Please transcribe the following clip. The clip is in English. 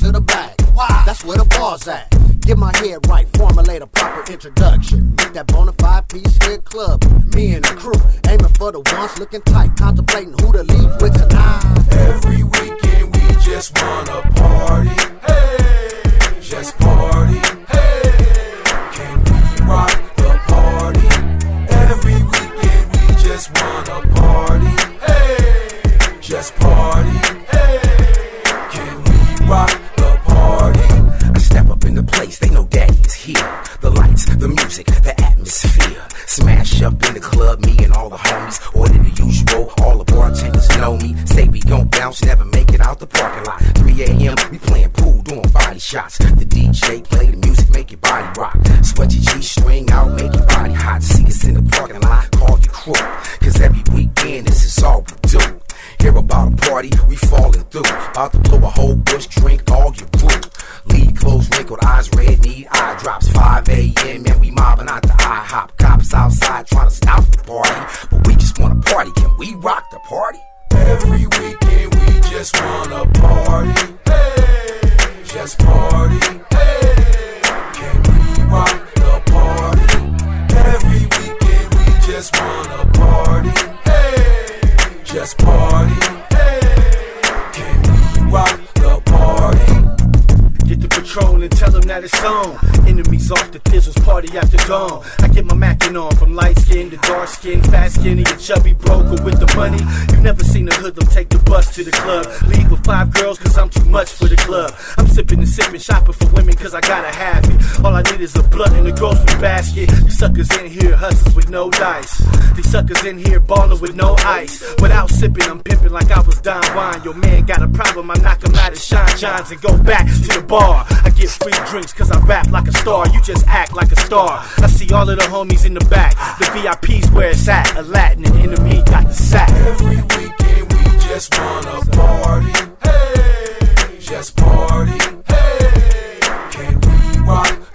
to the back. Wow, that's where the bar's at. Get my head right, formulate a proper introduction. Meet that bona fide piece here club. Me and the crew, aiming for the ones looking tight, contemplating who to leave with tonight. Every weekend we just wanna party. Hey, just party. Hey, can we rock the party? Every weekend we just wanna party. Hey, just party. Hey, can we rock the party? I step up in the place, they know daddy is here. The lights, the music, the atmosphere. Smash up in the club, me and all the homies. Order the usual, all the bartenders know me. Say we gon' bounce, never make it out the parking lot. 3 a.m., we playing pool, doing body shots. The DJ play the music, make your body rock. Sweat your G-string out, make your body hot. See us in the parking lot, call your crew. Cause every weekend, this is all we do. Hear about a party, we falling through. About to blow a whole bush, drink all your brew. Lead closed, wrinkled eyes, red, need eye drops. 5 a.m. and we mobbing out the IHOP. Cops outside trying to stop the party, but we just wanna party. Can we rock the party? Every weekend we just wanna party. Hey, just party. Hey, can we rock the party? Every weekend we just wanna party. Hey, just party. Hey, can we rock the party? Get the patrol and tell them that it's on. Enemies off the thizzles, party after dawn. I get my mackin' on from light skin to dark skin, fat skinny and chubby broker with the money. You never seen a hoodlum take the bus to the club. Leave with 5 girls cause I'm too much for the club. I'm sipping and sipping, shopping for women cause I gotta have it. All I need is a blunt in the grocery basket. These suckers in here hustlers with no dice. These suckers in here ballin' with no ice. Without sipping, I'm pimping like I was Don Juan. Your man got a problem, I knock him out of Sean Johns and go back to the bar. I get free drinks cause I rap like a star. You just act like a star. I see all of the homies in the back. The VIP's where it's at. Aladdin and Enemy got the sack. Every weekend we just wanna party. Hey, just party. Hey, can we rock